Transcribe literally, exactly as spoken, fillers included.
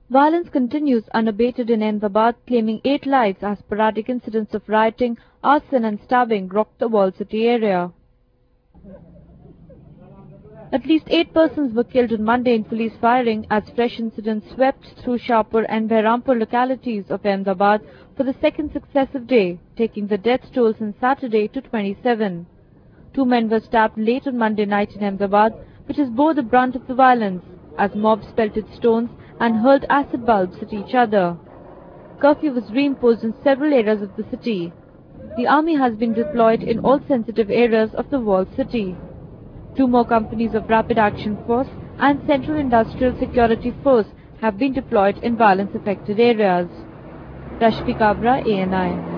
Violence continues unabated in Ahmedabad, claiming eight lives as sporadic incidents of rioting, arson and stabbing rocked the walled city area. At least eight persons were killed on Monday in police firing as fresh incidents swept through Shahpur and Behrampur localities of Ahmedabad for the second successive day, taking the death toll since Saturday to twenty-seven. Two men were stabbed late on Monday night in Ahmedabad, which has bore the brunt of the violence, as mobs pelted stones and hurled acid bulbs at each other. Curfew was reimposed in several areas of the city. The army has been deployed in all sensitive areas of the walled city. Two more companies of Rapid Action Force and Central Industrial Security Force have been deployed in violence-affected areas. Rashmi Kabra, A N I.